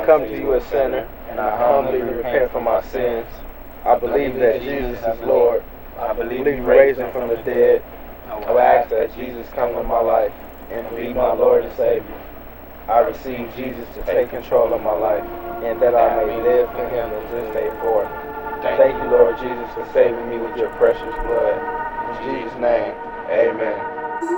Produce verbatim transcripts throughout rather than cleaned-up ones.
come to you a sinner, and I humbly repent for my sins. I believe that Jesus is Lord. I believe you raised him from the dead. I will ask that Jesus come into my life and be my Lord and Savior. I receive Jesus to take control of my life, and that I may live for him from this day forth. Thank you, Lord Jesus, for saving me with your precious blood. In Jesus' name, amen.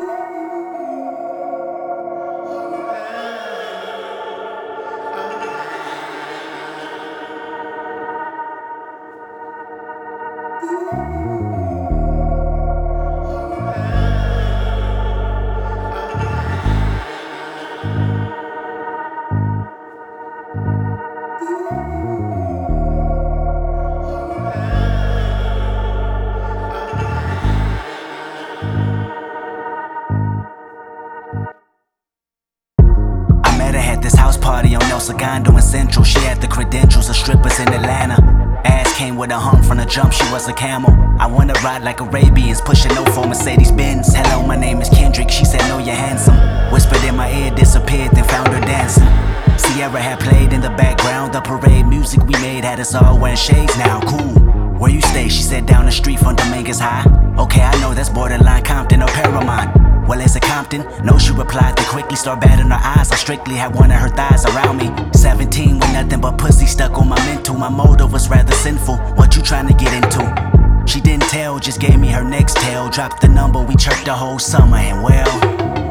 This house party on El Segundo in Central. She had the credentials of strippers in Atlanta. Ass came with a hump from the jump, she was a camel. I wanna ride like Arabians, pushing no for Mercedes Benz. Hello, my name is Kendrick, she said no, you're handsome. Whispered in my ear, disappeared, then found her dancing. Sierra had played in the background, the parade music we made had us all wearing shades now, cool. Where you stay? She said down the street from Dominguez High. Okay, I know that's borderline Compton or Paramount. Well, is it Compton? No, she replied, then quickly start batting her eyes. I strictly had one of her thighs around me. Seventeen with nothing but pussy stuck on my mental. My motive was rather sinful. What you trying to get into? She didn't tell, just gave me her next tale. Dropped the number, we chirped the whole summer, and well,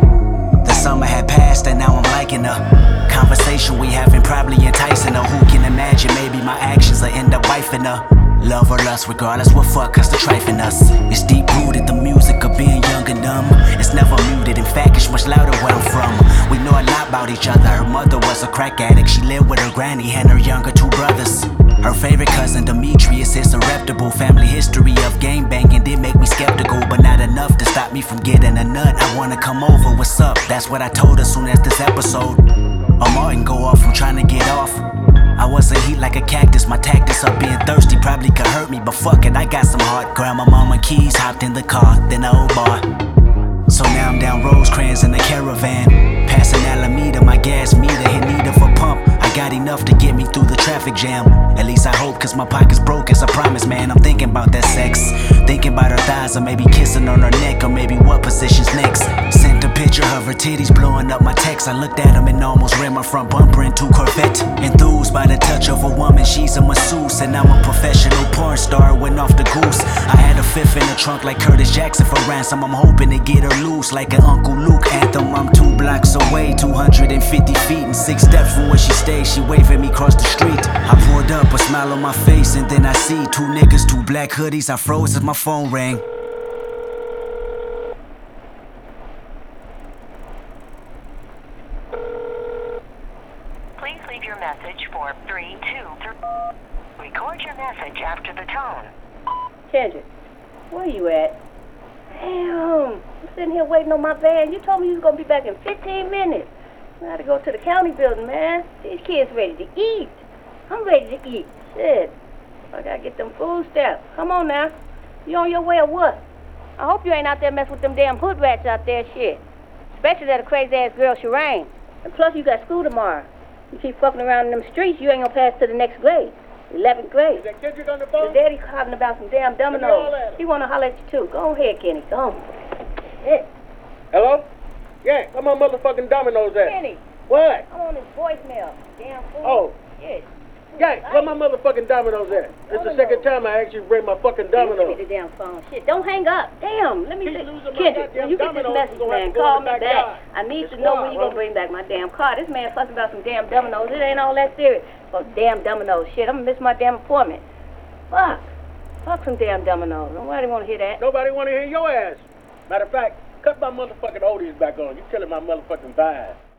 the summer had passed and now I'm liking her. Conversation we having probably enticing her. Who can imagine maybe my actions will end up wifing her. Love or lust, regardless what fuck us to trifling us. It's deep rooted, the music of being young and dumb. It's never muted, in fact it's much louder where I'm from. We know a lot about each other. Her mother was a crack addict. She lived with her granny and her younger two brothers. Her favorite cousin Demetrius is a reputable. Family history of game banging did make me skeptical, but not enough to stop me from getting a nut. I wanna come over, what's up? That's what I told her soon as this episode of Martin go off from trying to get off. I wasn't heat like a cactus, my tactics of being thirsty probably could hurt me, but fuck it, I got some heart. Grandma, mama, keys, hopped in the car, then the old bar. So now I'm down Rosecrans in the caravan, passing Alameda, my gas meter in need of a pump. I got enough to get me through the traffic jam. At least I hope, cause my pocket's broke as I promise, man. I'm thinking about that sex, thinking about her thighs, or maybe kissing on her neck, or maybe what position's next. Sent a picture of her titties blowing up my text. I looked at them and almost ran my front bumper into Corvette. Enthused by the touch of a woman, she's a masseuse, and I'm a professional porn star, went off the goose. I had a fifth in the trunk like Curtis Jackson for ransom. I'm hoping to get her loose like an Uncle Luke anthem. I'm two blocks away, two hundred fifty feet, and six steps from where she stays. She waved at me across the street. I pulled up, a smile on my face, and then I see two niggas, two black hoodies. I froze as my phone rang. Please leave your message for three two three. Record your message after the tone. Kendrick, where you at? Damn, I'm sitting here waiting on my van. You told me you was gonna be back in fifteen minutes. I gotta go to the county building, man. These kids ready to eat. I'm ready to eat. Shit. I gotta get them food stamps. Come on now. You on your way or what? I hope you ain't out there messing with them damn hood rats out there, shit. Especially that crazy ass girl, Shireen. And plus you got school tomorrow. You keep fucking around in them streets, you ain't gonna pass to the next grade. eleventh grade. Is that Kendrick on the phone? The daddy calling about some damn dominoes. He wanna holler at you too. Go ahead, Kenny. Go on. Shit. Hello? Yeah, where my motherfucking dominoes at? Kenny. What? I'm on his voicemail. Damn fool. Oh. Shit. Yeah, where my motherfucking dominoes at? It's the second time I asked you to bring my fucking Give me dominoes. the damn phone. Shit, don't hang up. Damn, let me Keep see. losing my Kendrick, goddamn when you get this dominoes, message, you're gonna have man, to go in call the me back. backyard. I need It's to know wild, when you gonna bro. bring back my damn car. This man fussing about some damn dominoes. It ain't all that serious. Oh, damn dominoes. Shit, I'm gonna miss my damn appointment. Fuck. Fuck some damn dominoes. Nobody wanna hear that. Nobody want to hear your ass. Matter of fact, cut my motherfucking oldies back on. You killing my motherfucking vibe.